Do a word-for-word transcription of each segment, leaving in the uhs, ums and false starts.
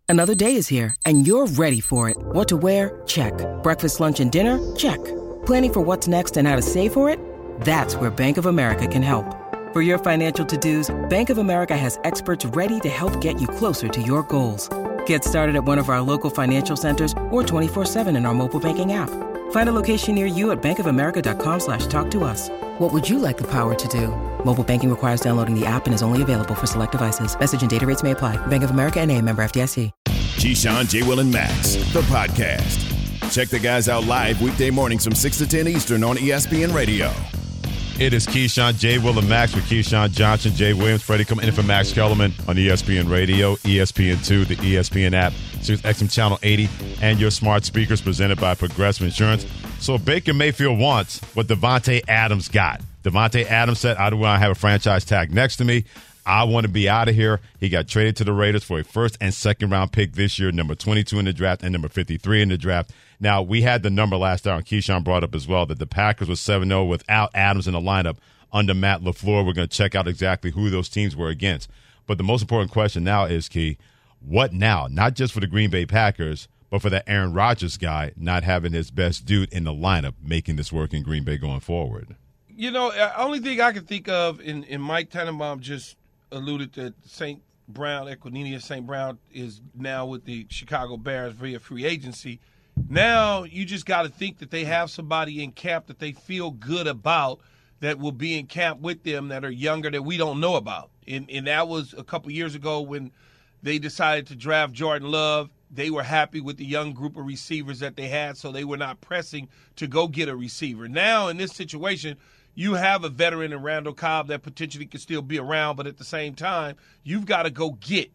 Another day is here, and you're ready for it. What to wear? Check. Breakfast, lunch, and dinner? Check. Planning for what's next and how to save for it? That's where Bank of America can help. For your financial to-dos, Bank of America has experts ready to help get you closer to your goals. Get started at one of our local financial centers or twenty-four seven in our mobile banking app. Find a location near you at bankofamerica.com slash talk to us. What would you like the power to do? Mobile banking requires downloading the app and is only available for select devices. Message and data rates may apply. Bank of America N A, member F D I C. Keyshawn, J. Will, and Max, the podcast. Check the guys out live weekday mornings from six to ten Eastern on E S P N Radio. It is Keyshawn, J. Will, and Max with Keyshawn Johnson, Jay Williams, Freddie coming in for Max Kellerman on E S P N Radio, E S P N two, the E S P N app, Sirius X M Channel eighty, and your smart speakers presented by Progressive Insurance. So Baker Mayfield wants what Davante Adams got. Davante Adams said, I don't want to have a franchise tag next to me. I want to be out of here. He got traded to the Raiders for a first and second round pick this year, number twenty-two in the draft and number fifty-three in the draft. Now, we had the number last hour, and Keyshawn brought up as well, that the Packers were seven oh without Adams in the lineup under Matt LaFleur. We're going to check out exactly who those teams were against. But the most important question now is, Key, what now? Not just for the Green Bay Packers, but for the Aaron Rodgers guy not having his best dude in the lineup, making this work in Green Bay going forward. You know, the only thing I can think of, and, and Mike Tannenbaum just alluded to Saint Brown, Equanimeous Saint Brown is now with the Chicago Bears via free agency. Now you just got to think that they have somebody in camp that they feel good about that will be in camp with them that are younger that we don't know about. And, and that was a couple years ago when they decided to draft Jordan Love. They were happy with the young group of receivers that they had, so they were not pressing to go get a receiver. Now in this situation, you have a veteran in Randall Cobb that potentially could still be around, but at the same time, you've got to go get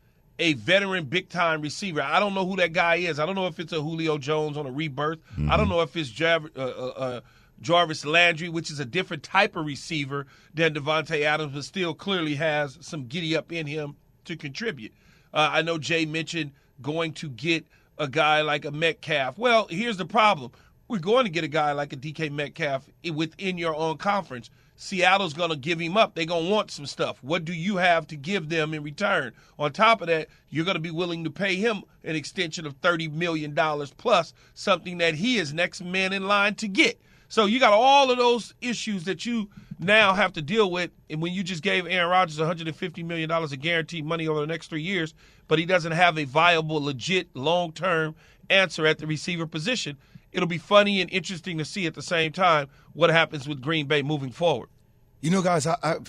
a veteran big-time receiver. I don't know who that guy is. I don't know if it's a Julio Jones on a rebirth. Mm-hmm. I don't know if it's Jav- uh, uh, uh, Jarvis Landry, which is a different type of receiver than Davante Adams, but still clearly has some giddy-up in him to contribute. Uh, I know Jay mentioned going to get a guy like a Metcalf. Well, here's the problem. We're going to get a guy like a D K Metcalf within your own conference. Seattle's going to give him up. They're going to want some stuff. What do you have to give them in return? On top of that, you're going to be willing to pay him an extension of thirty million dollars plus, something that he is next man in line to get. So you got all of those issues that you now have to deal with. And when you just gave Aaron Rodgers one hundred fifty million dollars of guaranteed money over the next three years, but he doesn't have a viable, legit, long-term answer at the receiver position, it'll be funny and interesting to see at the same time what happens with Green Bay moving forward. You know, guys, I, I,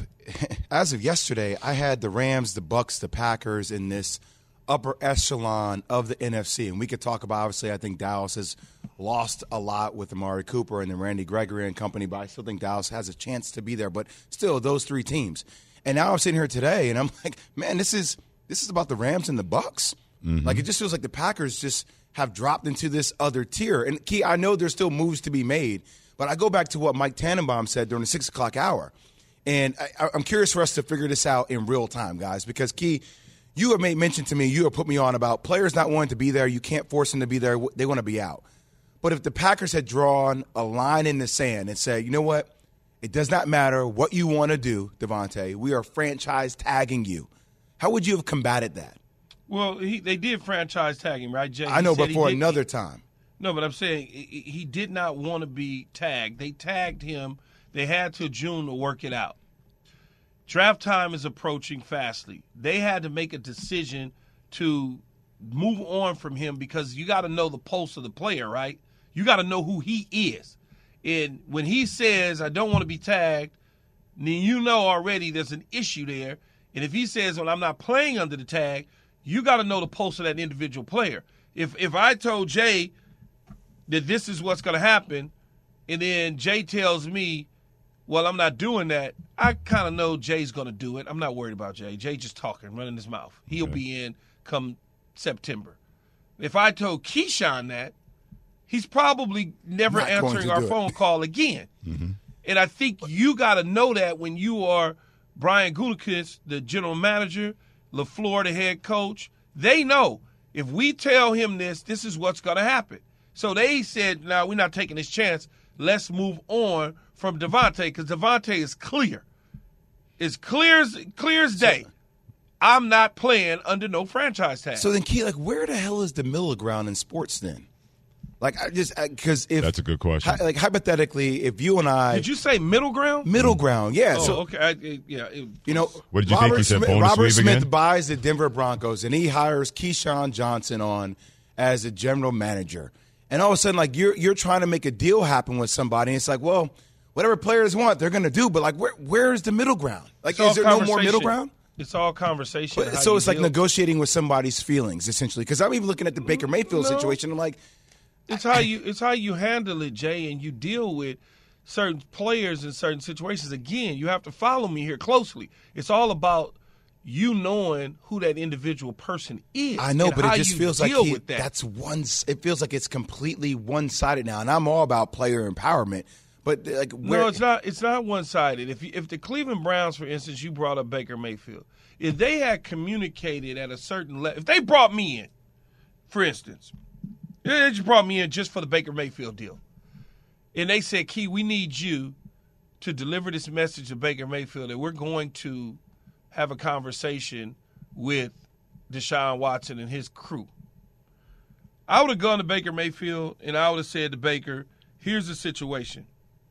as of yesterday, I had the Rams, the Bucks, the Packers in this upper echelon of the N F C. And we could talk about, obviously, I think Dallas has lost a lot with Amari Cooper and then Randy Gregory and company, but I still think Dallas has a chance to be there. But still, those three teams. And now I'm sitting here today, and I'm like, man, this is this is about the Rams and the Bucks. Mm-hmm. Like, it just feels like the Packers just have dropped into this other tier. And, Key, I know there's still moves to be made, but I go back to what Mike Tannenbaum said during the six o'clock hour. And I, I'm curious for us to figure this out in real time, guys, because, Key, you have made mention to me, you have put me on about players not wanting to be there. You can't force them to be there. They want to be out. But if the Packers had drawn a line in the sand and said, you know what, it does not matter what you want to do, Davante, we are franchise tagging you, how would you have combated that? Well, he, they did franchise tag him, right, Jay? I know, but for did, another he, time. No, but I'm saying he, he did not want to be tagged. They tagged him. They had till June to work it out. Draft time is approaching fastly. They had to make a decision to move on from him because you got to know the pulse of the player, right? You got to know who he is. And when he says, I don't want to be tagged, then you know already there's an issue there. And if he says, well, I'm not playing under the tag, you got to know the pulse of that individual player. If if I told Jay that this is what's going to happen, and then Jay tells me, well, I'm not doing that, I kind of know Jay's going to do it. I'm not worried about Jay. Jay just talking, running his mouth. He'll okay. be in come September. If I told Keyshawn that, he's probably never not answering our phone it. call again. Mm-hmm. And I think you got to know that when you are Brian Gutekunst, the general manager, LaFleur, the head coach. They know if we tell him this, this is what's going to happen. So they said, no, we're not taking this chance. Let's move on from Davante because Davante is clear. It's clear as, clear as day. I'm not playing under no franchise tag. So then, Key, like, where the hell is the middle ground in sports then? Like, I just because if that's a good question. Hi, like hypothetically, if you and I did you say middle ground? Middle ground, yeah. Oh, so okay, I, yeah. It, you know, what did you Robert think he said? Smith, Bonus Robert weave Smith again? buys the Denver Broncos and he hires Keyshawn Johnson on as a general manager, and all of a sudden, like you're you're trying to make a deal happen with somebody, and it's like, well, whatever players want, they're going to do, but like, where where is the middle ground? Like, is there no more middle ground? It's all conversation. But, so it's like deal. negotiating with somebody's feelings, essentially. Because I'm even looking at the Baker Mayfield no. situation. I'm like, it's how you it's how you handle it, Jay, and you deal with certain players in certain situations. Again, you have to follow me here closely. It's all about you knowing who that individual person is. I know, and but how it just you feels like deal he, with that. that's one. It feels like it's completely one sided now, and I'm all about player empowerment. But like, where, no, it's not. It's not one sided. If you, if the Cleveland Browns, for instance, you brought up Baker Mayfield, if they had communicated at a certain level, if they brought me in, for instance, they just brought me in just for the Baker Mayfield deal, and they said, "Key, we need you to deliver this message to Baker Mayfield that we're going to have a conversation with Deshaun Watson and his crew." I would have gone to Baker Mayfield and I would have said to Baker, "Here's the situation.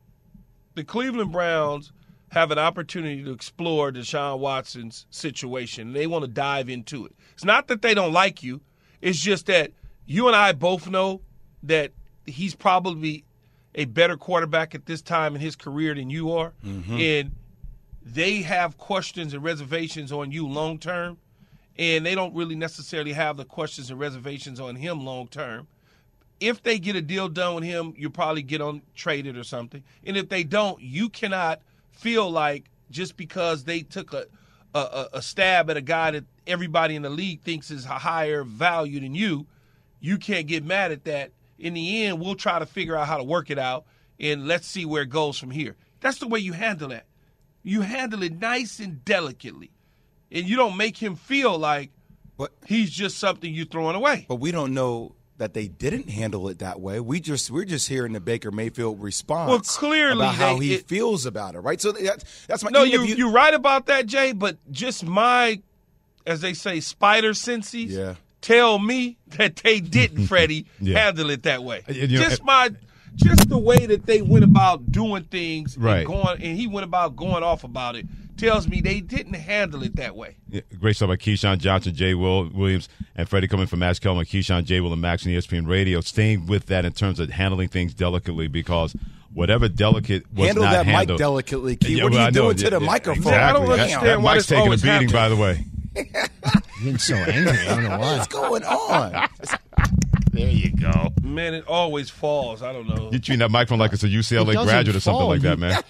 The Cleveland Browns have an opportunity to explore Deshaun Watson's situation. They want to dive into it. It's not that they don't like you. It's just that you and I both know that he's probably a better quarterback at this time in his career than you are. Mm-hmm. And they have questions and reservations on you long term, and they don't really necessarily have the questions and reservations on him long term. If they get a deal done with him, you'll probably get on traded or something. And if they don't, you cannot feel like just because they took a, a, a stab at a guy that everybody in the league thinks is a higher value than you, you can't get mad at that. In the end, we'll try to figure out how to work it out, and let's see where it goes from here. That's the way you handle that. You handle it nice and delicately, and you don't make him feel like but, he's just something you're throwing away. But we don't know that they didn't handle it that way. We just we're just hearing the Baker Mayfield response. Well, clearly about how they, he it, feels about it, right? So that's that's my no. You, you you're right about that, Jay. But just my, as they say, spider senses yeah. tell me that they didn't, Freddie, yeah. handle it that way. You know, just my. Just the way that they went about doing things, right. and going, and he went about going off about it, tells me they didn't handle it that way. Yeah, great stuff by Keyshawn Johnson, Jay Will, Williams, and Freddie coming from Max Kellerman, Keyshawn, Jay Will, and Max on E S P N Radio. Staying with that in terms of handling things delicately, because whatever delicate was handle not that handled, mic delicately, Key. Yeah, what well, are you I know. doing Yeah, to the yeah, microphone? Exactly. I don't That- understand that why mic's this taking a always beating, happens. by the way. Getting so angry. I don't know why. What's going on? There you go. Man, it always falls. I don't know. You treating that microphone like it's a U C L A It doesn't graduate or something fall. like that, You- man.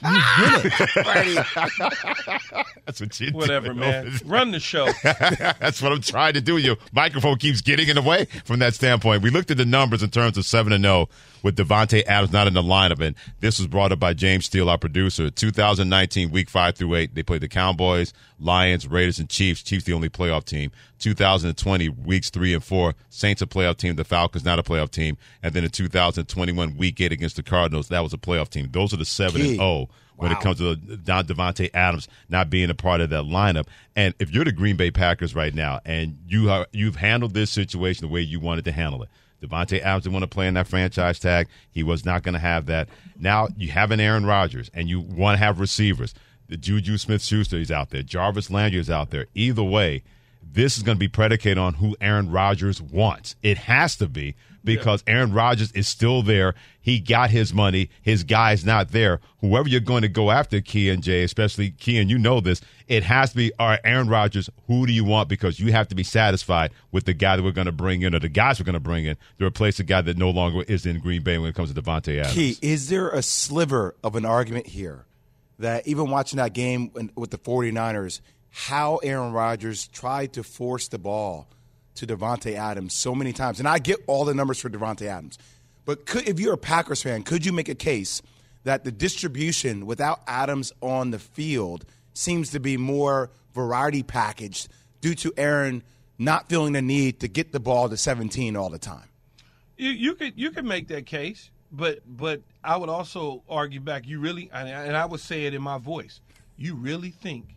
You did it. That's what you Whatever, do. man. Run the show. That's what I'm trying to do. Your microphone keeps getting in the way from that standpoint. We looked at the numbers in terms of seven and oh with Devontae Adams not in the lineup, and this was brought up by James Steele, our producer. two thousand nineteen, week five through eight, they played the Cowboys, Lions, Raiders, and Chiefs. Chiefs the only playoff team. two thousand twenty, weeks three and four, Saints a playoff team, the Falcons not a playoff team, and then in two thousand twenty-one, week eight against the Cardinals, that was a playoff team. Those are the seven and oh. When Wow. it comes to Don Devontae Adams not being a part of that lineup. And if you're the Green Bay Packers right now and you are, you've handled this situation the way you wanted to handle it, Devontae Adams didn't want to play in that franchise tag. He was not going to have that. Now you have an Aaron Rodgers and you want to have receivers. The Juju Smith-Schuster is out there. Jarvis Landry is out there. Either way, this is going to be predicated on who Aaron Rodgers wants. It has to be, because yeah. Aaron Rodgers is still there. He got his money. His guy's not there. Whoever you're going to go after, Key and Jay, especially Key, and you know this, it has to be, all right, Aaron Rodgers, who do you want? Because you have to be satisfied with the guy that we're going to bring in, or the guys we're going to bring in to replace the guy that no longer is in Green Bay when it comes to Devontae Adams. Key, is there a sliver of an argument here that even watching that game with the 49ers, how Aaron Rodgers tried to force the ball to Devontae Adams so many times? And I get all the numbers for Devontae Adams. But could, if you're a Packers fan, could you make a case that the distribution without Adams on the field seems to be more variety packaged due to Aaron not feeling the need to get the ball to seventeen all the time? You, you could you could make that case, but but I would also argue back. You really, and I, and I would say it in my voice. You really think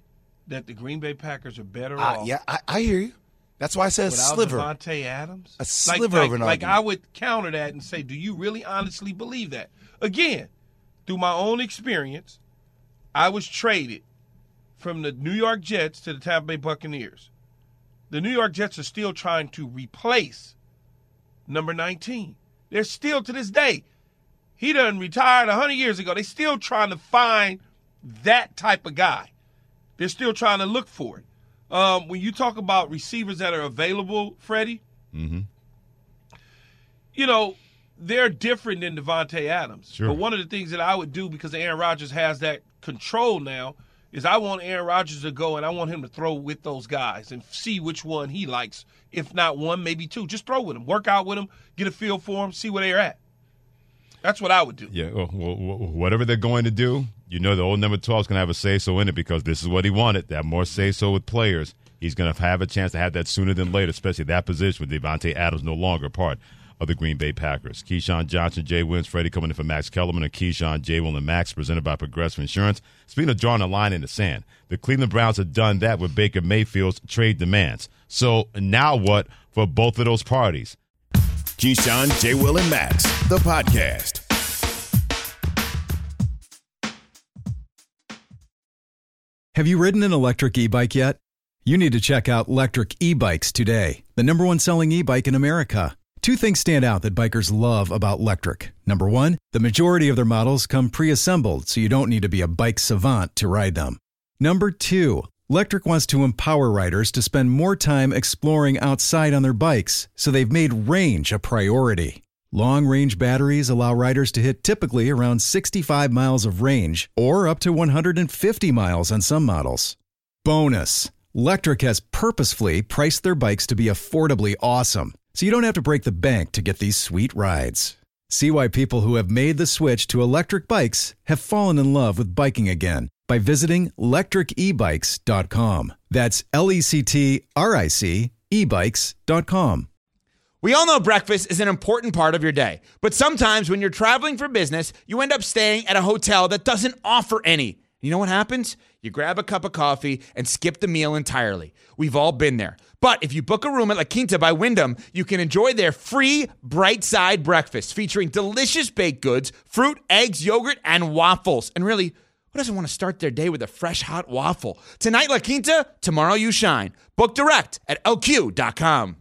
that the Green Bay Packers are better Uh, off. yeah, I, I hear you. That's why I said a Without sliver. Devontae Adams? A sliver like, like, of an Like argument. I would counter that and say, do you really honestly believe that? Again, through my own experience, I was traded from the New York Jets to the Tampa Bay Buccaneers. The New York Jets are still trying to replace number nineteen. They're still, to this day, he done retired one hundred years ago. They're still trying to find that type of guy. They're still trying to look for it. Um, when you talk about receivers that are available, Freddie, Mm-hmm. you know, they're different than Devontae Adams. Sure. But one of the things that I would do, because Aaron Rodgers has that control now, is I want Aaron Rodgers to go and I want him to throw with those guys and see which one he likes. If not one, maybe two. Just throw with them. Work out with them. Get a feel for them. See where they're at. That's what I would do. Yeah, well, well, whatever they're going to do, you know the old number twelve is going to have a say-so in it because this is what he wanted, that more say-so with players. He's going to have a chance to have that sooner than later, especially that position with Devontae Adams no longer part of the Green Bay Packers. Keyshawn Johnson, Jay Williams, Freddie coming in for Max Kellerman, and Keyshawn, Jay Will, and Max, presented by Progressive Insurance. Speaking of drawing a line in the sand, the Cleveland Browns have done that with Baker Mayfield's trade demands. So now what for both of those parties? Keyshawn, J. Will, and Max, the podcast. Have you ridden an electric e-bike yet? You need to check out Lectric E-Bikes today, the number one selling e-bike in America. Two things stand out that bikers love about Lectric. Number one, the majority of their models come pre-assembled, so you don't need to be a bike savant to ride them. Number two, Lectric wants to empower riders to spend more time exploring outside on their bikes, so they've made range a priority. Long-range batteries allow riders to hit typically around sixty-five miles of range or up to one hundred fifty miles on some models. Bonus, Lectric has purposefully priced their bikes to be affordably awesome, so you don't have to break the bank to get these sweet rides. See why people who have made the switch to electric bikes have fallen in love with biking again by visiting lectric e bikes dot com. That's L E C T R I C e bikes dot com. We all know breakfast is an important part of your day, but sometimes when you're traveling for business, you end up staying at a hotel that doesn't offer any. You know what happens? You grab a cup of coffee and skip the meal entirely. We've all been there. But if you book a room at La Quinta by Wyndham, you can enjoy their free Bright Side breakfast featuring delicious baked goods, fruit, eggs, yogurt, and waffles. And really, who doesn't want to start their day with a fresh, hot waffle? Tonight, La Quinta, tomorrow you shine. Book direct at L Q dot com.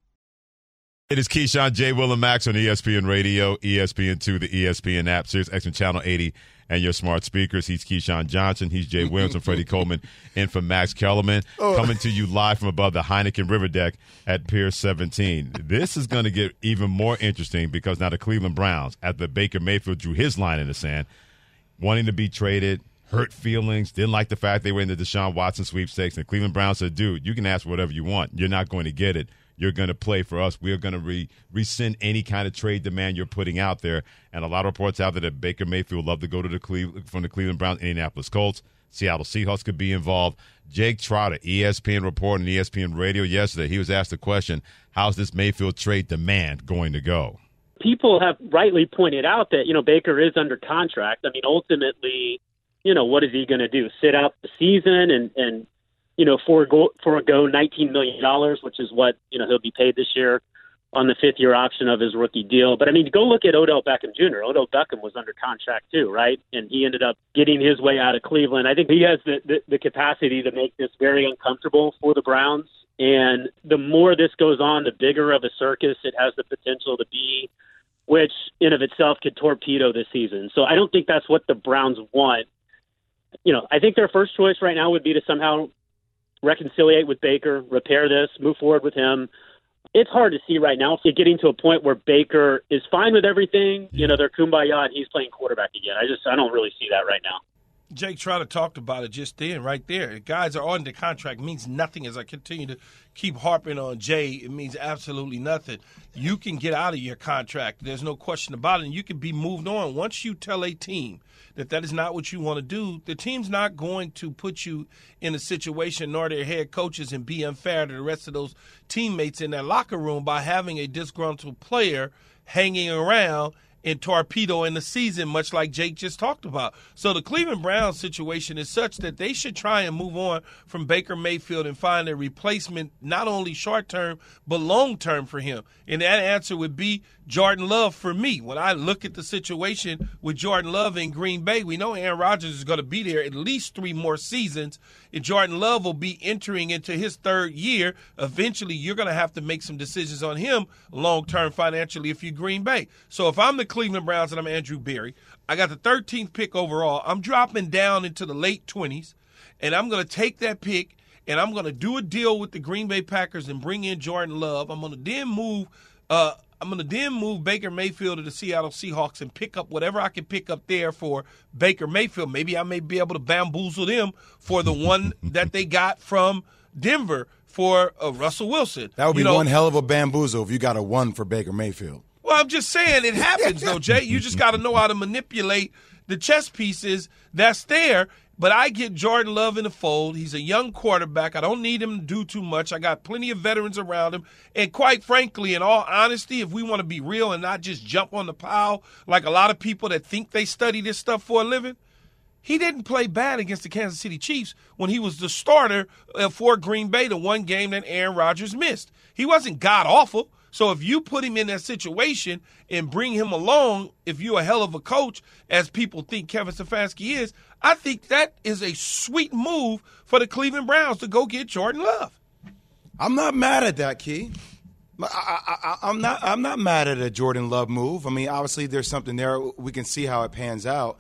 It is Keyshawn, J. Will, and Max on E S P N Radio, E S P N two, the E S P N app, Sirius X M Channel eighty, and your smart speakers. He's Keyshawn Johnson. He's Jay Williams and Freddie Coleman in for Max Kellerman, Oh. coming to you live from above the Heineken River Deck at Pier seventeen. This is going to get even more interesting because now the Cleveland Browns, after Baker Mayfield drew his line in the sand, wanting to be traded, hurt feelings, didn't like the fact they were in the Deshaun Watson sweepstakes, and the Cleveland Browns said, dude, you can ask for whatever you want. You're not going to get it. You're going to play for us. We're going to re- rescind any kind of trade demand you're putting out there. And a lot of reports out there that Baker Mayfield would love to go to the Cleve- from the Cleveland Browns, Indianapolis Colts. Seattle Seahawks could be involved. Jake Trotter, E S P N reporter on E S P N Radio yesterday, he was asked the question, how's this Mayfield trade demand going to go? People have rightly pointed out that, you know, Baker is under contract. I mean, ultimately, you know, what is he going to do? Sit out the season and, and you know, forego, forego nineteen million dollars, which is what, you know, he'll be paid this year on the fifth-year option of his rookie deal. But, I mean, go look at Odell Beckham Junior Odell Beckham was under contract too, right? And he ended up getting his way out of Cleveland. I think he has the, the, the capacity to make this very uncomfortable for the Browns. And the more this goes on, the bigger of a circus it has the potential to be, which in of itself could torpedo this season. So I don't think that's what the Browns want. You know, I think their first choice right now would be to somehow reconciliate with Baker, repair this, move forward with him. It's hard to see right now if you're getting to a point where Baker is fine with everything. You know, they're kumbaya and he's playing quarterback again. I just I don't really see that right now. Jake Trotter talked about it just then, right there. Guys are under contract means nothing. As I continue to keep harping on Jay, it means absolutely nothing. You can get out of your contract. There's no question about it, and you can be moved on. Once you tell a team that that is not what you want to do, the team's not going to put you in a situation, nor their head coaches, and be unfair to the rest of those teammates in that locker room by having a disgruntled player hanging around and torpedo in the season, much like Jake just talked about. So the Cleveland Browns situation is such that they should try and move on from Baker Mayfield and find a replacement, not only short-term, but long-term for him. And that answer would be Jordan Love for me. When I look at the situation with Jordan Love in Green Bay, we know Aaron Rodgers is going to be there at least three more seasons, and Jordan Love will be entering into his third year. Eventually, you're going to have to make some decisions on him long-term financially if you're Green Bay. So if I'm the Cleveland Browns and I'm Andrew Berry, I got the thirteenth pick overall. I'm dropping down into the late twenties, and I'm going to take that pick, and I'm going to do a deal with the Green Bay Packers and bring in Jordan Love. I'm going to then move uh, I'm going to then move Baker Mayfield to the Seattle Seahawks and pick up whatever I can pick up there for Baker Mayfield. Maybe I may be able to bamboozle them for the one that they got from Denver for uh, Russell Wilson. That would be you know, one hell of a bamboozle if you got a one for Baker Mayfield. Well, I'm just saying it happens, though, Jay. You just got to know how to manipulate the chess pieces that's there. But I get Jordan Love in the fold. He's a young quarterback. I don't need him to do too much. I got plenty of veterans around him. And quite frankly, in all honesty, if we want to be real and not just jump on the pile like a lot of people that think they study this stuff for a living, he didn't play bad against the Kansas City Chiefs when he was the starter for Green Bay, the one game that Aaron Rodgers missed. He wasn't god-awful. So if you put him in that situation and bring him along, if you're a hell of a coach, as people think Kevin Stefanski is, I think that is a sweet move for the Cleveland Browns to go get Jordan Love. I'm not mad at that, Key. I, I, I, I'm not. I'm not mad at a Jordan Love move. I mean, obviously there's something there. We can see how it pans out.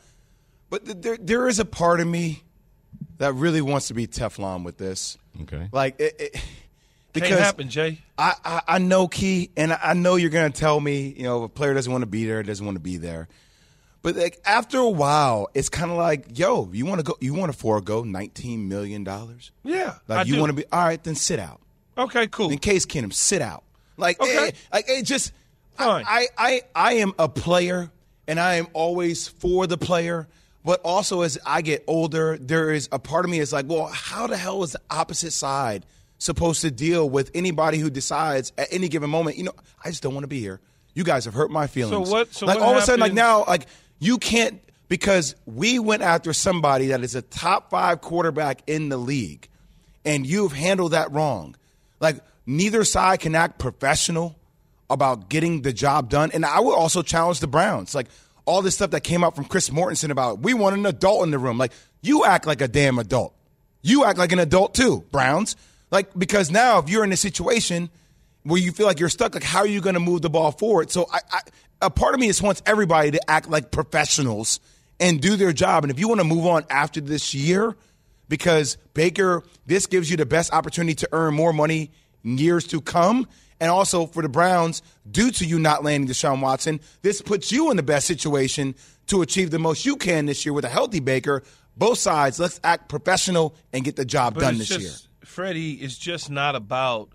But there, there is a part of me that really wants to be Teflon with this. Okay. Like it. it Because Can't happen, Jay. I, I, I know, Key, and I know you're going to tell me, you know, if a player doesn't want to be there, doesn't want to be there. But like after a while, it's kind of like, yo, you want to go, you want to forego nineteen million dollars? Yeah, like I you do. want to be all right. Then sit out. Okay, cool. In Case Keenum, sit out. Like, Okay. it, like it just, Fine. I, I, I am a player, and I am always for the player. But also, as I get older, there is a part of me is like, well, how the hell is the opposite side supposed to deal with anybody who decides at any given moment, you know, I just don't want to be here. You guys have hurt my feelings. So what- so like what all of a sudden, like happens- now, like you can't, because we went after somebody that is a top five quarterback in the league, and you've handled that wrong. Like neither side can act professional about getting the job done. And I would also challenge the Browns. Like all this stuff that came out from Chris Mortensen about we want an adult in the room. Like you act like a damn adult. You act like an adult too, Browns. Like, because now if you're in a situation where you feel like you're stuck, like how are you going to move the ball forward? So I, I, a part of me just wants everybody to act like professionals and do their job. And if you want to move on after this year, because Baker, this gives you the best opportunity to earn more money in years to come. And also for the Browns, due to you not landing Deshaun Watson, this puts you in the best situation to achieve the most you can this year with a healthy Baker. Both sides, let's act professional and get the job But done it's this just, year. Freddie, it's just not about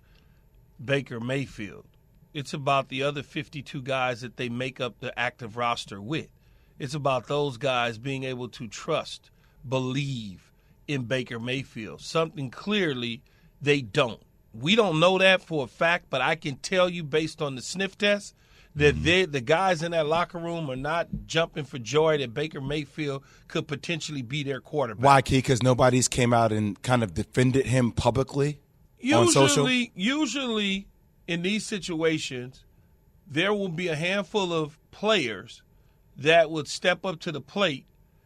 Baker Mayfield. It's about the other fifty-two guys that they make up the active roster with. It's about those guys being able to trust, believe in Baker Mayfield. Something clearly they don't. We don't know that for a fact, but I can tell you based on the sniff test that they, the guys in that locker room are not jumping for joy that Baker Mayfield could potentially be their quarterback. Why, Key? Because nobody's came out and kind of defended him publicly on social? Usually, usually in these situations, there will be a handful of players that would step up to the plate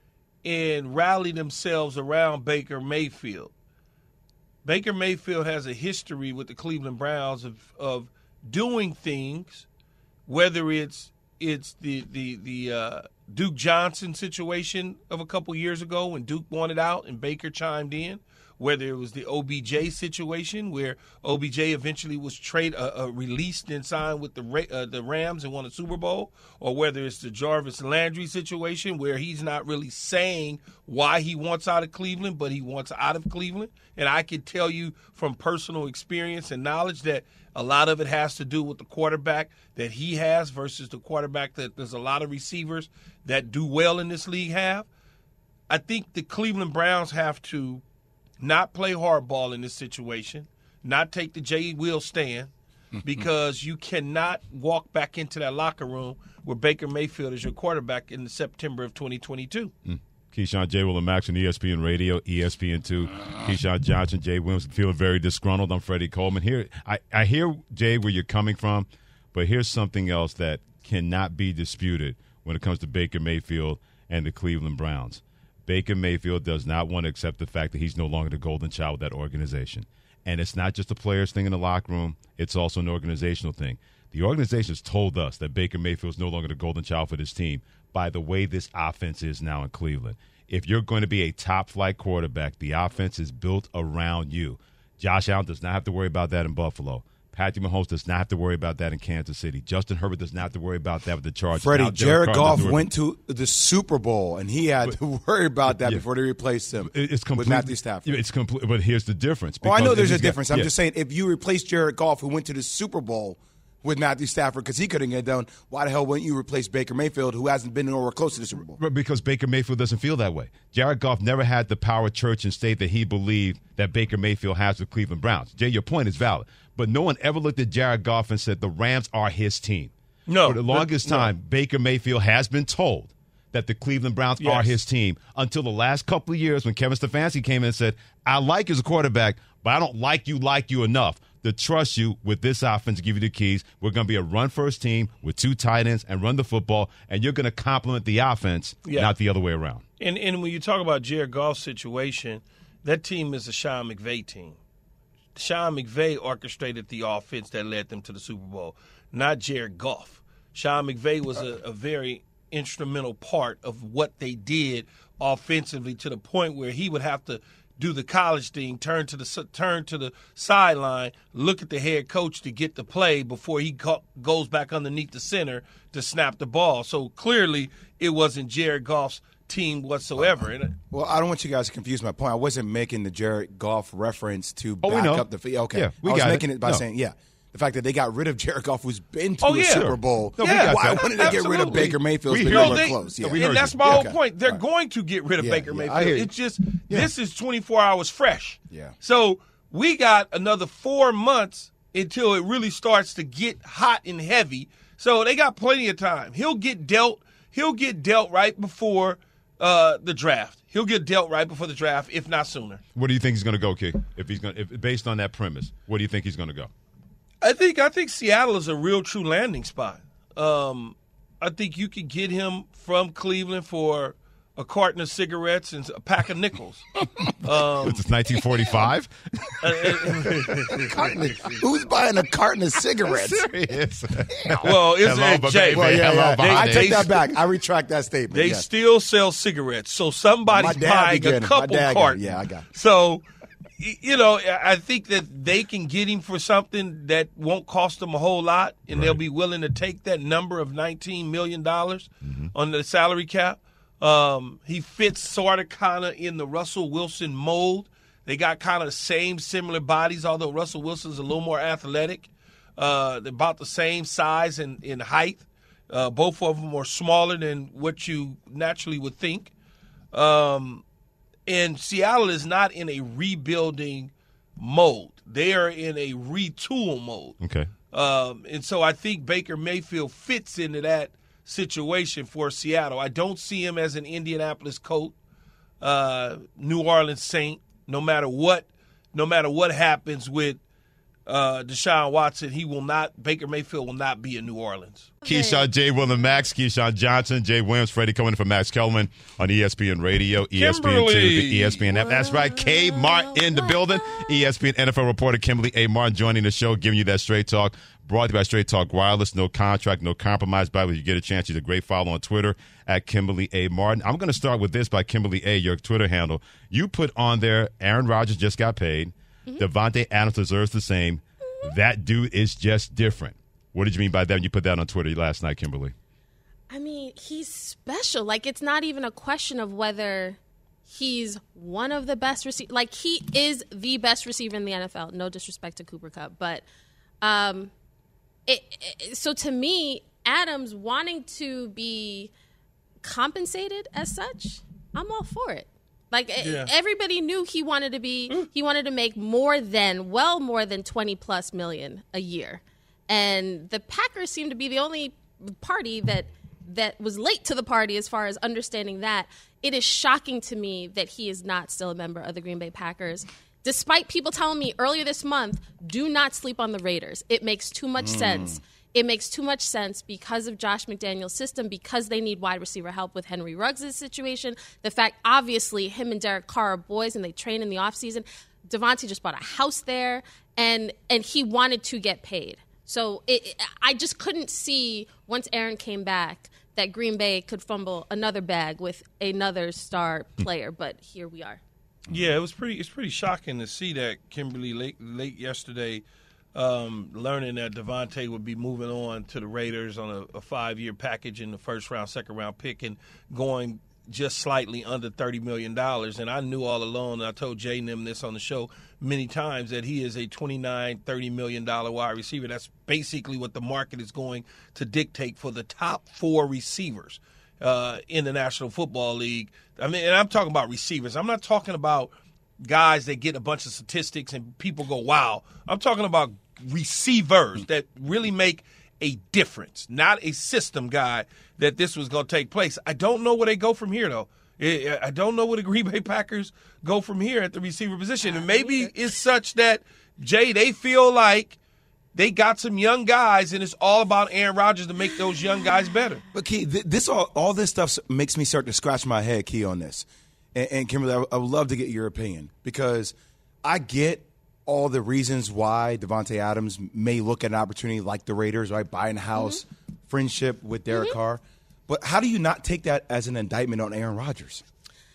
and rally themselves around Baker Mayfield. Baker Mayfield has a history with the Cleveland Browns of, of doing things, whether it's it's the the the uh, Duke Johnson situation of a couple years ago when Duke wanted out and Baker chimed in, whether it was the O B J situation where O B J eventually was trade uh, uh, released and signed with the Ra- uh, the Rams and won a Super Bowl, or whether it's the Jarvis Landry situation where he's not really saying why he wants out of Cleveland, but he wants out of Cleveland. And I can tell you from personal experience and knowledge that a lot of it has to do with the quarterback that he has versus the quarterback that there's a lot of receivers that do well in this league have. I think the Cleveland Browns have to not play hardball in this situation, not take the J. Will stand, because you cannot walk back into that locker room where Baker Mayfield is your quarterback in September of twenty twenty-two. Mm. Keyshawn, J. Will and Max on E S P N Radio, E S P N two. Keyshawn Johnson, Jay Williams, feeling very disgruntled. I'm Freddie Coleman. Here, I, I hear, Jay, where you're coming from, but here's something else that cannot be disputed when it comes to Baker Mayfield and the Cleveland Browns. Baker Mayfield does not want to accept the fact that he's no longer the golden child with that organization. And it's not just a players thing in the locker room. It's also an organizational thing. The organization has told us that Baker Mayfield is no longer the golden child for this team by the way this offense is now in Cleveland. If you're going to be a top-flight quarterback, the offense is built around you. Josh Allen does not have to worry about that in Buffalo. Patrick Mahomes does not have to worry about that in Kansas City. Justin Herbert does not have to worry about that with the Chargers. Freddie, now, Jared Goff went to the Super Bowl, and he had but, to worry about that yeah. before they replaced him it's with Matthew Stafford. It's complete, but here's the difference. Oh, I know there's a difference. Got, I'm yeah. just saying, if you replace Jared Goff, who went to the Super Bowl with Matthew Stafford because he couldn't get done, why the hell wouldn't you replace Baker Mayfield, who hasn't been nowhere close to the Super Bowl? Because Baker Mayfield doesn't feel that way. Jared Goff never had the power, church, and state that he believed that Baker Mayfield has with Cleveland Browns. Jay, your point is valid. But no one ever looked at Jared Goff and said the Rams are his team. No. For the longest no. time, Baker Mayfield has been told that the Cleveland Browns yes. are his team until the last couple of years when Kevin Stefanski came in and said, I like you as a quarterback, but I don't like you like you enough to trust you with this offense to give you the keys. We're going to be a run-first team with two tight ends and run the football, and you're going to complement the offense, yeah. not the other way around. And, and when you talk about Jared Goff's situation, that team is a Sean McVay team. Sean McVay orchestrated the offense that led them to the Super Bowl, not Jared Goff. Sean McVay was a, a very instrumental part of what they did offensively to the point where he would have to do the college thing, turn to the turn to the sideline, look at the head coach to get the play before he go, goes back underneath the center to snap the ball. So clearly it wasn't Jared Goff's team whatsoever. Uh, well, I don't want you guys to confuse my point. I wasn't making the Jared Goff reference to oh, back we know. up the – okay. Yeah, we I was got making it, it by no. saying, yeah, the fact that they got rid of Jared Goff, who's been to oh, a yeah. Super Bowl. No, yeah. Why that. wouldn't they get rid of Absolutely. Baker Mayfield? We Been heard nowhere they, close. Yeah. we and heard that's you. my Yeah, whole okay. point. They're right. going to get rid of Yeah, Baker yeah, I hear Mayfield. you. It's just Yeah. this is twenty-four hours fresh. Yeah. So we got another four months until it really starts to get hot and heavy. So they got plenty of time. He'll get dealt. He'll get dealt right before uh, the draft. He'll get dealt right before the draft, if not sooner. Where do you think he's going to go, Key? If he's going, if based on that premise, where do you think he's going to go? I think I think Seattle is a real true landing spot. Um, I think you could get him from Cleveland for a carton of cigarettes and a pack of nickels. Um, This is nineteen forty-five. Who's buying a carton of cigarettes? Serious. well, it's Hello, uh, Jay. baby. Well, yeah, Hello, yeah. behind I it. take that back. I retract that statement. They yes. still sell cigarettes, so somebody's My dad buying be a getting it. couple My dad got it. cartons. Yeah, I got it. So, y- you know, I think that they can get him for something that won't cost them a whole lot, and Right. they'll be willing to take that number of nineteen million dollars Mm-hmm. on the salary cap. Um, he fits sort of kind of in the Russell Wilson mold. They got kind of the same similar bodies, although Russell Wilson's a little more athletic. Uh, they're about the same size and in height. Uh, both of them are smaller than what you naturally would think. Um, and Seattle is not in a rebuilding mode. They are in a retool mode. Okay. Um, and so I think Baker Mayfield fits into that situation for Seattle. I don't see him as an Indianapolis Colt, uh, New Orleans Saint. No matter what, no matter what happens with uh, Deshaun Watson, he will not. Baker Mayfield will not be in New Orleans. Keyshawn, J. Will and Max, Keyshawn Johnson, Jay Williams, Freddie coming in from Max Kellerman on E S P N Radio, E S P N two, Kimberly. the E S P N app. That's right, K. Martin in the building. E S P N N F L reporter Kimberly A. Martin joining the show, giving you that straight talk. Brought to you by Straight Talk Wireless. No contract, no compromise. By the way, you get a chance. She's a great follow on Twitter at Kimberly A. Martin. I'm going to start with this by Kimberly A., your Twitter handle. You put on there, Aaron Rodgers just got paid. Mm-hmm. Devontae Adams deserves the same. Mm-hmm. That dude is just different. What did you mean by that when you put that on Twitter last night, Kimberly? I mean, he's special. Like, it's not even a question of whether he's one of the best receivers. Like, he is the best receiver in the N F L. No disrespect to Cooper Kupp. But um, it, it, so to me, Adams wanting to be compensated as such, I'm all for it. Like, yeah. everybody knew he wanted to be, he wanted to make more than, well more than twenty plus million a year. And the Packers seem to be the only party that that was late to the party as far as understanding that. It is shocking to me that he is not still a member of the Green Bay Packers. Despite people telling me earlier this month, do not sleep on the Raiders. It makes too much mm. sense. It makes too much sense because of Josh McDaniels' system, because they need wide receiver help with Henry Ruggs' situation. The fact, obviously, him and Derek Carr are boys and they train in the offseason. Devontae just bought a house there, and and he wanted to get paid. So it, it, I just couldn't see, once Aaron came back, that Green Bay could fumble another bag with another star player. But here we are. Yeah, it was pretty. It's pretty shocking to see that, Kimberly, late late yesterday, um, learning that Devontae would be moving on to the Raiders on a, a five-year package in the first round, second round pick, and going just slightly under thirty million dollars. And I knew all along, and I told Jay and them this on the show many times, that he is a twenty-nine, thirty million dollars wide receiver. That's basically what the market is going to dictate for the top four receivers uh, in the National Football League. I mean, and I'm talking about receivers. I'm not talking about guys that get a bunch of statistics and people go, wow. I'm talking about receivers that really make a difference, not a system guy that this was going to take place. I don't know where they go from here, though. I don't know where the Green Bay Packers go from here at the receiver position. And maybe it's such that, Jay, they feel like they got some young guys, and it's all about Aaron Rodgers to make those young guys better. But, Key, this all, all this stuff makes me start to scratch my head, Key, on this. And, and Kimberly, I, I would love to get your opinion, because I get all the reasons why Davante Adams may look at an opportunity like the Raiders, right, buying a house, mm-hmm. friendship with Derek mm-hmm. Carr. But how do you not take that as an indictment on Aaron Rodgers?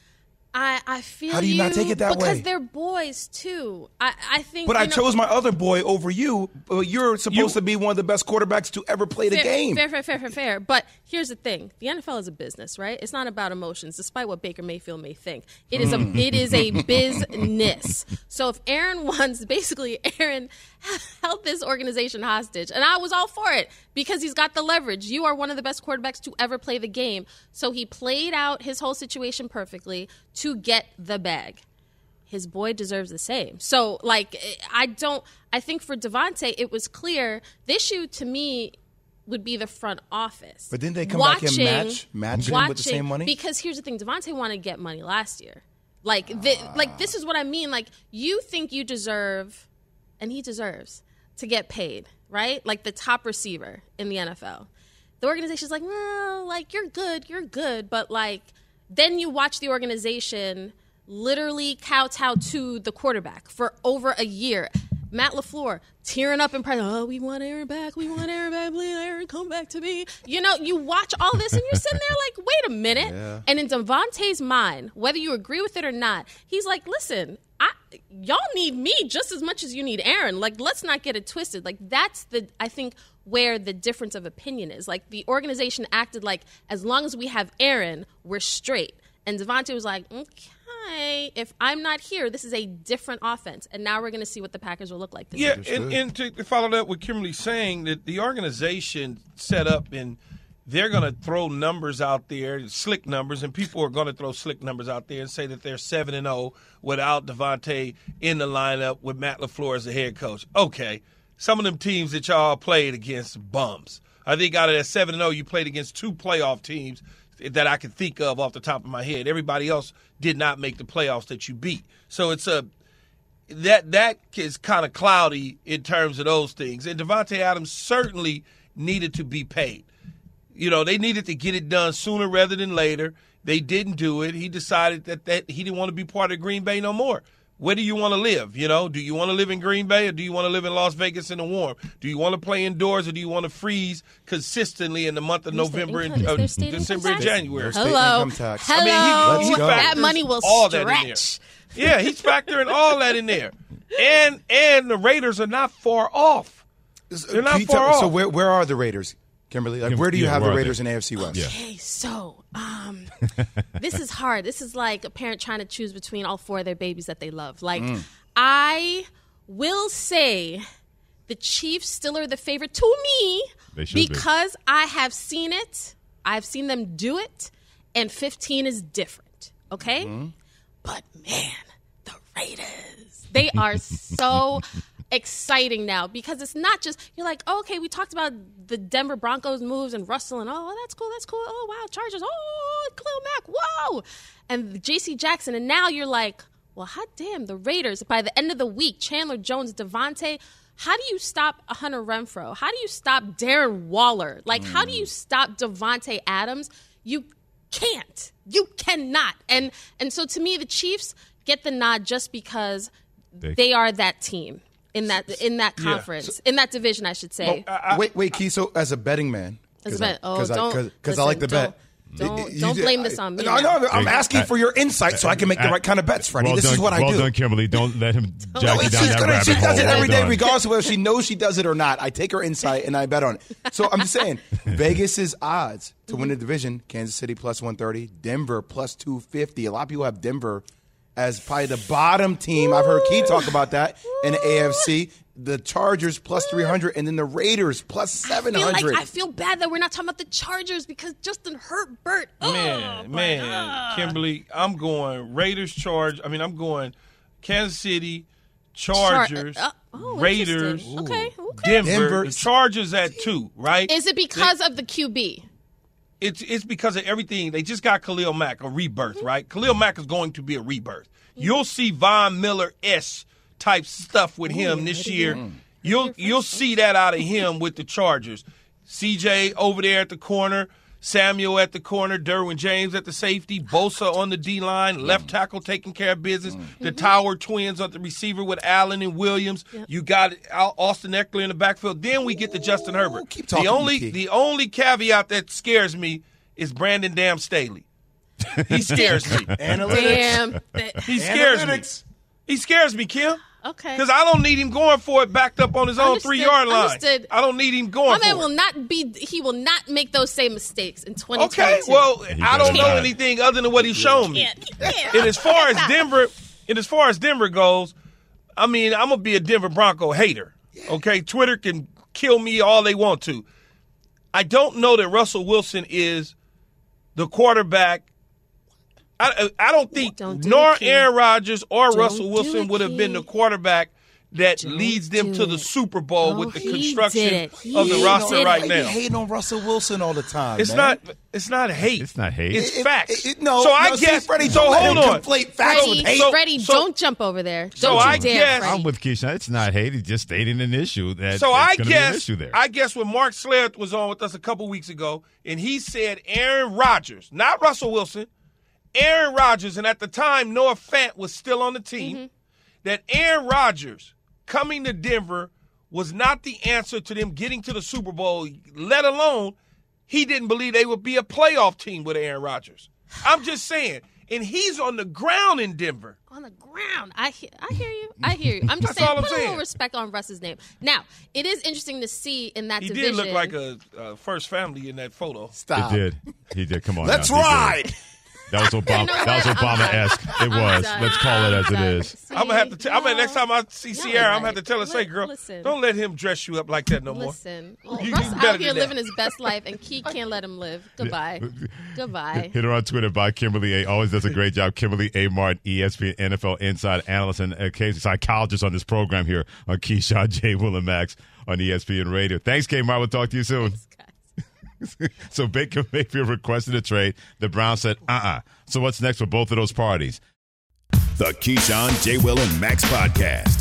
I, I feel How do you, you not take it that because way? Because they're boys, too. I, I think. But I know, chose my other boy over you. But you're supposed you, to be one of the best quarterbacks to ever play the fair, game. Fair, fair, fair, fair, fair. But here's the thing: the N F L is a business, right? It's not about emotions, despite what Baker Mayfield may think. It is a, it is a business. So if Aaron wants, basically, Aaron held this organization hostage, and I was all for it because he's got the leverage. You are one of the best quarterbacks to ever play the game. So he played out his whole situation perfectly to get the bag. His boy deserves the same. So, like, I don't – I think for Devontae, it was clear. The issue to me would be the front office. But didn't they come watching, back and match, match watching, him with the same money? Because here's the thing. Devontae wanted to get money last year. Like, the, like this is what I mean. Like, you think you deserve – and he deserves to get paid, right? Like the top receiver in the N F L. The organization's like, well, like, you're good, you're good. But, like, then you watch the organization literally kowtow to the quarterback for over a year. Matt LaFleur tearing up in pride. Oh, we want Aaron back. We want Aaron back. Please, Aaron, come back to me. You know, you watch all this and you're sitting there like, wait a minute. Yeah. And in Devontae's mind, whether you agree with it or not, he's like, listen, I, y'all need me just as much as you need Aaron. Like, let's not get it twisted. Like, that's the, I think, where the difference of opinion is. Like, the organization acted like, as long as we have Aaron, we're straight. And Devontae was like, okay, if I'm not here, this is a different offense. And now we're going to see what the Packers will look like this yeah, year. and, and to follow that with Kimberly saying that the organization set up and they're going to throw numbers out there, slick numbers, and people are going to throw slick numbers out there and say that they're seven and oh without Devontae in the lineup with Matt LaFleur as the head coach. Okay, some of them teams that y'all played against bums. I think out of that seven and oh, you played against two playoff teams that I can think of off the top of my head. Everybody else did not make the playoffs that you beat. So it's a that that is kind of cloudy in terms of those things. And Davante Adams certainly needed to be paid. You know, they needed to get it done sooner rather than later. They didn't do it. He decided that, that he didn't want to be part of Green Bay no more. Where do you want to live? You know, do you want to live in Green Bay or do you want to live in Las Vegas in the warm? Do you want to play indoors or do you want to freeze consistently in the month of There's November and uh, December and January? Hello. Tax. Hello. I mean, he, he that money will all stretch. That in there. Yeah, he's factoring all that in there. And and the Raiders are not far off. They're not far tell, off. So where where are the Raiders, Kimberly? Like, where do you yeah, have the are Raiders they? in A F C West? Yeah. Okay, so um, this is hard. This is like a parent trying to choose between all four of their babies that they love. Like, mm. I will say the Chiefs still are the favorite to me because be. I have seen it. I've seen them do it, and fifteen is different, okay? Mm-hmm. But, man, the Raiders, they are so exciting now because it's not just you're like, oh, okay, we talked about the Denver Broncos moves and Russell and oh, that's cool, that's cool. Oh, wow, Chargers. Oh, Khalil Mack. Whoa. And J C Jackson. And now you're like, well, hot damn, the Raiders. By the end of the week, Chandler Jones, Devontae. How do you stop Hunter Renfrow? How do you stop Darren Waller? Like, mm. how do you stop Devontae Adams? You can't. You cannot. And and so to me, the Chiefs get the nod just because they, they are that team. In that in that conference, yeah. so, in that division, I should say. Well, I, I, wait, wait, Key. So as a betting man, as a bet, oh, because I, I, I like the don't, bet. Don't, you, don't you, blame this on me. No, no, I'm asking for your insight so I can make the right kind of bets, Freddie. Well this done, is what I well do. Well done, Kimberly. Don't let him drag you down that gonna, rabbit She hole. does it every well day, regardless of whether she knows she does it or not. I take her insight and I bet on it. So I'm just saying, Vegas's odds to win the division: Kansas City plus one thirty, Denver plus two fifty. A lot of people have Denver as probably the bottom team. I've heard Key talk about that in the A F C. The Chargers plus three hundred, and then the Raiders plus seven hundred. I feel, like, I feel bad that we're not talking about the Chargers because Justin Herbert. Oh, man, man, God. Kimberly, I'm going Raiders, Charge. I mean, I'm going Kansas City, Chargers, Char- uh, oh, Raiders, okay, okay. Denver. Denver. The Chargers at two, right? Is it because they, of the Q B? It's it's because of everything. They just got Khalil Mack, a rebirth, mm-hmm. right? Khalil Mack is going to be a rebirth. Mm-hmm. You'll see Von Miller-esque type stuff with him Ooh, this year. Mm. You'll you'll see that out of him with the Chargers. C J over there at the corner, Samuel at the corner, Derwin James at the safety, Bosa on the D-line, left tackle taking care of business, mm-hmm. the Tower twins at the receiver with Allen and Williams. Yep. You got Austin Eckler in the backfield. Then we get to Justin Ooh, Herbert. Keep talking, the only Key. the only caveat that scares me is Brandon Damn Staley. He scares me. Analytics. Damn. He scares Analytics. me. He scares me, Kim. Okay. Because I don't need him going for it backed up on his own Understood. three-yard line. Understood. I don't need him going My for man it. will not be. He will not make those same mistakes in twenty twenty-two. Okay, well, He I don't does know not. anything other than what he's shown me. Can't, can't. And as far as Denver, and as far as Denver goes, I mean, I'm gonna be a Denver Bronco hater. Okay, Twitter can kill me all they want to. I don't know that Russell Wilson is the quarterback. I I don't think don't do nor it, Aaron Rodgers or Don't Russell do Wilson it, would have been Key. the quarterback that Don't leads them do to the it. Super Bowl Oh, with the he construction did it. He of the did roster it. right You now. hating on Russell Wilson all the time. It's man. not. It's not hate. It's not hate. It's It- facts. it- it- no, so I no, see, guess. Freddie, so don't let hold him on. conflate facts Freddie, with hate. So- Freddie, so- don't jump over there. so Don't you I dare, guess- Freddie. I'm with Keyshawn. It's not hate. He's just stating an issue that So it's I going to be an guess. issue there. I guess when Mark Slayer was on with us a couple weeks ago, and he said Aaron Rodgers, not Russell Wilson, Aaron Rodgers, and at the time Noah Fant was still on the team. Mm-hmm. That Aaron Rodgers coming to Denver was not the answer to them getting to the Super Bowl, let alone he didn't believe they would be a playoff team with Aaron Rodgers. I'm just saying. And he's on the ground in Denver. On the ground. I hear, I hear you. I hear you. I'm just That's saying, all I'm put a saying. little respect on Russ's name. Now, it is interesting to see in that He division. did look like a, a first family in that photo. Stop. He did. He did. Come on. Let's now. He did. ride. That was Obama. You know That was what? I'm Obama-esque. done. It I'm was. done. Let's call it as I'm it done. is. See, I'm gonna have to. T- I'm gonna no. next time I see No, Sierra, I'm gonna have to right. tell her, say, Li- girl, listen. don't let him dress you up like that no more. Listen, You- Russ you out better here than that. living his best life, and Key can't let him live. Goodbye. Goodbye. Hit her on Twitter by Kimberly A. Always does a great job. Kimberly A. Martin, E S P N N F L Inside Analyst and occasionally psychologist on this program here on Keyshawn, J. Will, and Max on E S P N Radio. Thanks, K. Martin. We'll talk to you soon. So Baker Mayfield requested a trade. The Browns said, uh-uh. So what's next for both of those parties? The Keyshawn, J. Will, and Max podcast.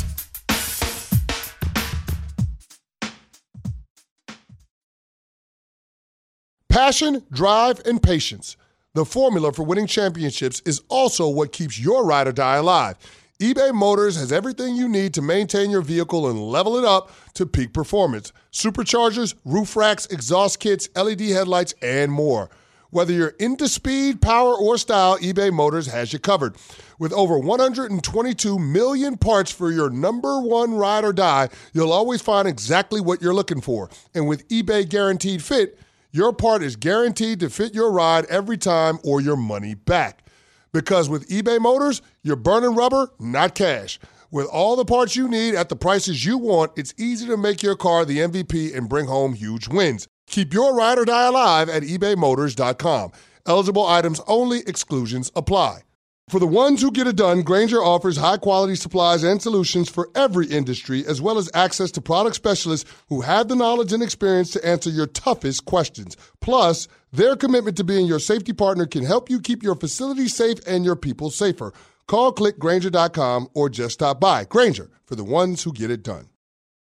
Passion, drive, and patience. The formula for winning championships is also what keeps your ride or die alive. eBay Motors has everything you need to maintain your vehicle and level it up to peak performance. Superchargers, roof racks, exhaust kits, L E D headlights, and more. Whether you're into speed, power, or style, eBay Motors has you covered. With over one hundred twenty-two million parts for your number one ride or die, you'll always find exactly what you're looking for. And with eBay Guaranteed Fit, your part is guaranteed to fit your ride every time or your money back. Because with eBay Motors, you're burning rubber, not cash. With all the parts you need at the prices you want, it's easy to make your car the M V P and bring home huge wins. Keep your ride or die alive at ebay motors dot com. Eligible items only. Exclusions apply. For the ones who get it done, Grainger offers high-quality supplies and solutions for every industry, as well as access to product specialists who have the knowledge and experience to answer your toughest questions. Plus, their commitment to being your safety partner can help you keep your facility safe and your people safer. Call, click Grainger dot com, or just stop by. Grainger, for the ones who get it done.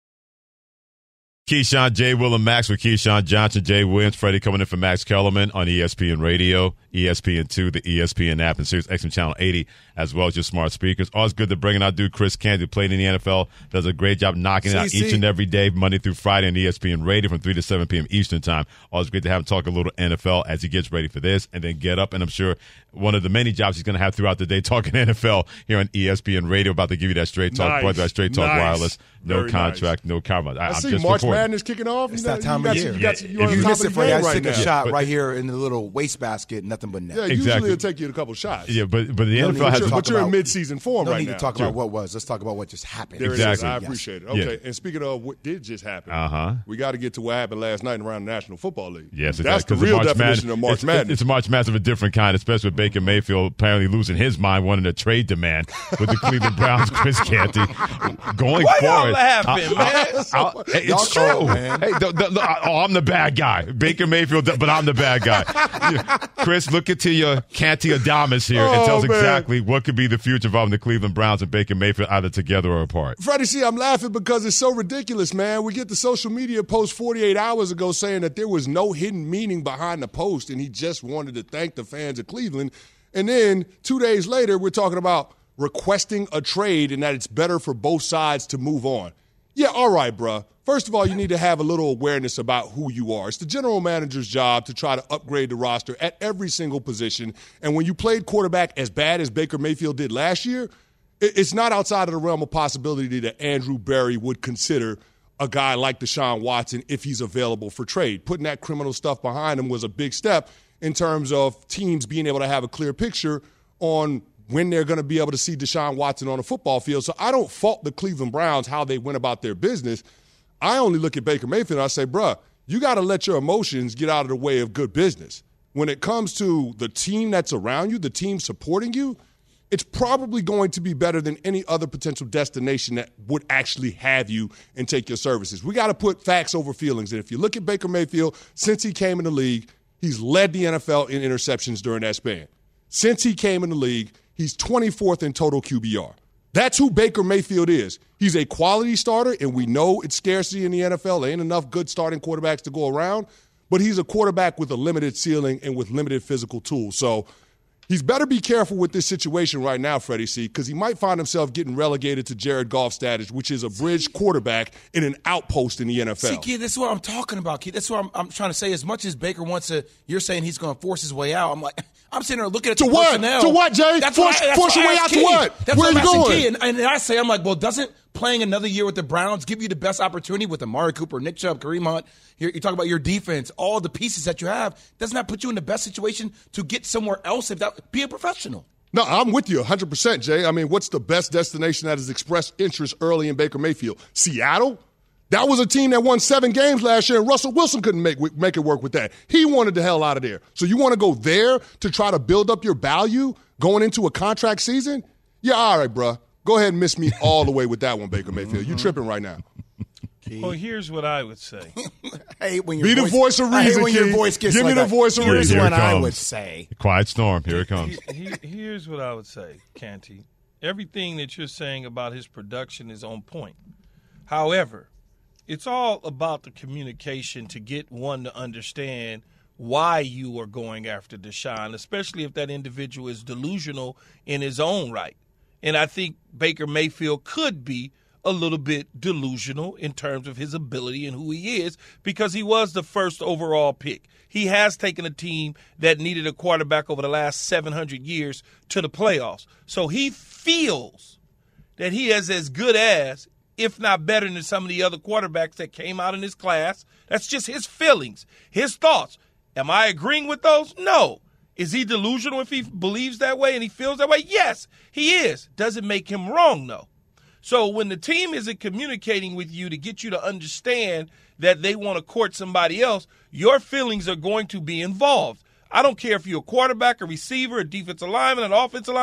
Keyshawn, J. Will, and Max with Keyshawn Johnson, Jay Williams, Freddie coming in for Max Kellerman on E S P N Radio, E S P N two, the E S P N app, and Sirius X M Channel eighty, as well as your smart speakers. Always good to bring in our dude Chris Canty, who played in the N F L, does a great job knocking it out each and every day, Monday through Friday on E S P N Radio from three to seven p.m. Eastern Time. Always great to have him talk a little N F L as he gets ready for this, and then get up, and I'm sure one of the many jobs he's going to have throughout the day talking N F L here on E S P N Radio, about to give you that straight talk, Nice. that straight talk Nice. wireless, no Very contract, no karma. I, I'm see just March reporting. Madness kicking off. It's You know, that time you of got- year. You got, Yeah, you if on you top miss of it, the Freddie, game I just right take a now. shot But- right here in the little wastebasket, nothing but net. Yeah, Exactly. usually it'll take you a couple shots. Yeah, but but the No N F L need to has But you're, talk but you're in about- mid-season form No right need now. to talk Sure. about what was. Let's talk about what just happened. There it is. Exactly. I Yes. appreciate it. Okay, Yeah. and speaking of what did just happen, Uh-huh. we got to get to what happened last night around the National Football League. Yes, that's exactly. the 'Cause real March definition Madness- of March it's, Madness. It's a March Madness of a different kind, especially with Baker Mayfield apparently losing his mind, wanting a trade demand with the Cleveland Browns, Chris Canty. Going Why y'all forward, laughing, man? I'll- hey, Y'all it's cold, true. man. Hey, the, the, the, oh, I'm the bad guy. Baker Mayfield, but I'm the bad guy. You know, Chris, look into your Canty Adamas here and Oh, tell us man. exactly what could be the future involving the Cleveland Browns and Baker Mayfield, either together or apart. Freddie, see, I'm laughing because it's so ridiculous, man. We get the social media post forty-eight hours ago saying that there was no hidden meaning behind the post and he just wanted to thank the fans of Cleveland. And then two days later, we're talking about requesting a trade and that it's better for both sides to move on. Yeah, all right, bruh. First of all, you need to have a little awareness about who you are. It's the general manager's job to try to upgrade the roster at every single position. And when you played quarterback as bad as Baker Mayfield did last year, it's not outside of the realm of possibility that Andrew Berry would consider a guy like Deshaun Watson if he's available for trade. Putting that criminal stuff behind him was a big step in terms of teams being able to have a clear picture on when they're going to be able to see Deshaun Watson on a football field. So I don't fault the Cleveland Browns how they went about their business. I only look at Baker Mayfield and I say, bruh, you got to let your emotions get out of the way of good business. When it comes to the team that's around you, the team supporting you, it's probably going to be better than any other potential destination that would actually have you and take your services. We got to put facts over feelings. And if you look at Baker Mayfield, since he came in the league, he's led the N F L in interceptions during that span. Since he came in the league, he's twenty-fourth in total Q B R. That's who Baker Mayfield is. He's a quality starter, and we know it's scarcity in the N F L. There ain't enough good starting quarterbacks to go around, but he's a quarterback with a limited ceiling and with limited physical tools. So he's better be careful with this situation right now, Freddie C., because he might find himself getting relegated to Jared Goff status, which is a bridge quarterback in an outpost in the N F L. See, kid, this is what I'm talking about, kid. That's what I'm, I'm trying to say. As much as Baker wants to, you're saying he's going to force his way out. I'm like, I'm sitting there looking at To the what? personnel. To what, Jay? That's Force- what I, that's force what your I way asked out to Key. what? That's Where what I'm you asking going? Key. And, and I say, I'm like, well, doesn't playing another year with the Browns give you the best opportunity with Amari Cooper, Nick Chubb, Kareem Hunt? You're, you talk about your defense, all the pieces that you have. Doesn't that put you in the best situation to get somewhere else? If that be a professional. No, I'm with you one hundred percent, Jay. I mean, what's the best destination that has expressed interest early in Baker Mayfield? Seattle? That was a team that won seven games last year, and Russell Wilson couldn't make, make it work with that. He wanted the hell out of there. So you want to go there to try to build up your value going into a contract season? Yeah, all right, bruh. Go ahead and miss me all the way with that one, Baker Mayfield. You're tripping right now. Well, here's what I would say. I hate when your Be the voice, voice of I hate reason, when your Keith. voice gets Give me like the that. voice of Here's reason. Here what it I comes. would say. Quiet storm. Here it comes. He- he- here's what I would say, Canty. Everything that you're saying about his production is on point. However, it's all about the communication to get one to understand why you are going after Deshaun, especially if that individual is delusional in his own right. And I think Baker Mayfield could be a little bit delusional in terms of his ability and who he is because he was the first overall pick. He has taken a team that needed a quarterback over the last seven hundred years to the playoffs. So he feels that he is as good as, if not better than some of the other quarterbacks that came out in his class. That's just his feelings, his thoughts. Am I agreeing with those? No. Is he delusional if he believes that way and he feels that way? Yes, he is. Doesn't make him wrong, though. So when the team isn't communicating with you to get you to understand that they want to court somebody else, your feelings are going to be involved. I don't care if you're a quarterback, a receiver, a defensive lineman, an offensive lineman,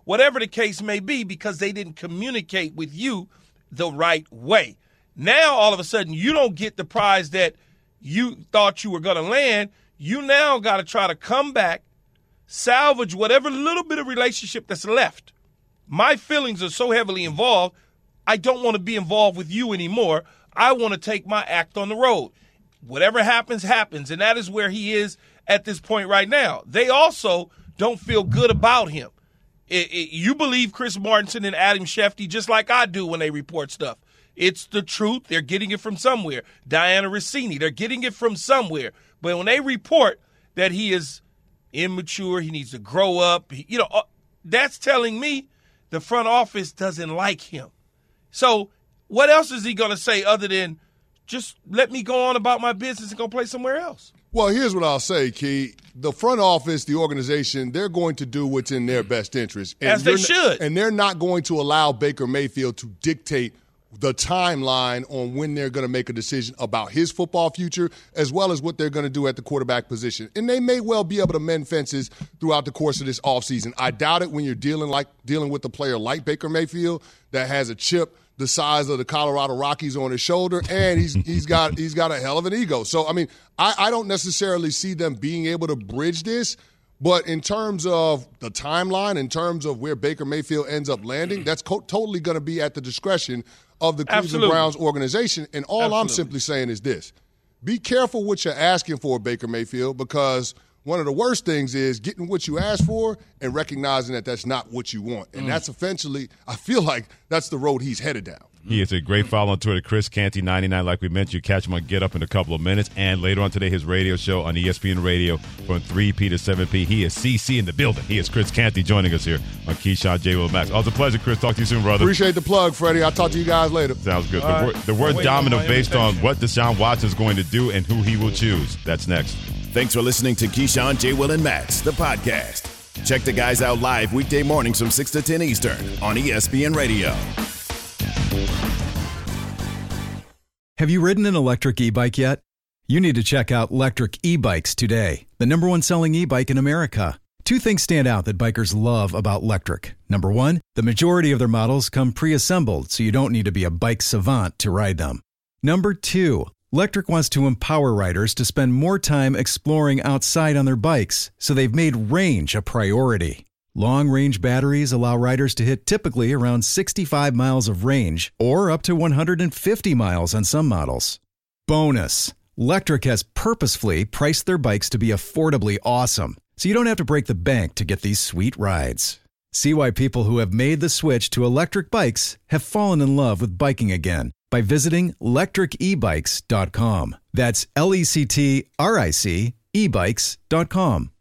whatever the case may be, because they didn't communicate with you the right way. Now, all of a sudden, you don't get the prize that you thought you were going to land. You now got to try to come back, salvage whatever little bit of relationship that's left. My feelings are so heavily involved, I don't want to be involved with you anymore. I want to take my act on the road. Whatever happens, happens, and that is where he is at this point right now. They also don't feel good about him. It, it, you believe Chris Martinson and Adam Schefter just like I do when they report stuff. It's the truth. They're getting it from somewhere. Diana Rossini, they're getting it from somewhere. But when they report that he is immature, he needs to grow up, he, you know, uh, that's telling me the front office doesn't like him. So what else is he going to say other than just let me go on about my business and go play somewhere else? Well, here's what I'll say, Key. The front office, the organization, they're going to do what's in their best interest. And As they not, should. And they're not going to allow Baker Mayfield to dictate the timeline on when they're going to make a decision about his football future, as well as what they're going to do at the quarterback position. And they may well be able to mend fences throughout the course of this offseason. I doubt it when you're dealing like dealing with a player like Baker Mayfield that has a chip the size of the Colorado Rockies on his shoulder, and he's he's got he's got a hell of an ego. So, I mean, I, I don't necessarily see them being able to bridge this, but in terms of the timeline, in terms of where Baker Mayfield ends up landing, that's co- totally going to be at the discretion of the Cleveland Absolutely. Browns organization. And all Absolutely. I'm simply saying is this. Be careful what you're asking for, Baker Mayfield, because one of the worst things is getting what you asked for and recognizing that that's not what you want. And Mm. that's eventually, I feel like that's the road he's headed down. He is a great follow on Twitter, Chris Canty ninety-nine. Like we mentioned, you catch him on Get Up in a couple of minutes. And later on today, his radio show on E S P N Radio from three p to seven p. He is C C in the building. He is Chris Canty joining us here on Keyshawn, J. Will, Max. Always a pleasure, Chris. Talk to you soon, brother. Appreciate the plug, Freddie. I'll talk to you guys later. Sounds good. All The, right. word, the word Wait, domino Miami based on Station. what Deshaun Watson is going to do and who he will choose. That's next. Thanks for listening to Keyshawn, J. Will, and Max, the podcast. Check the guys out live weekday mornings from six to ten Eastern on E S P N Radio. Have you ridden an electric e-bike yet? You need to check out Lectric E-Bikes today, the number one selling e-bike in America. Two things stand out that bikers love about Lectric. Number one, the majority of their models come pre-assembled, so you don't need to be a bike savant to ride them. Number two, Lectric wants to empower riders to spend more time exploring outside on their bikes, so they've made range a priority. Long-range batteries allow riders to hit typically around sixty-five miles of range or up to one hundred fifty miles on some models. Bonus, Lectric has purposefully priced their bikes to be affordably awesome, so you don't have to break the bank to get these sweet rides. See why people who have made the switch to electric bikes have fallen in love with biking again by visiting lectric e bikes dot com. That's L E C T R I C e bikes dot com.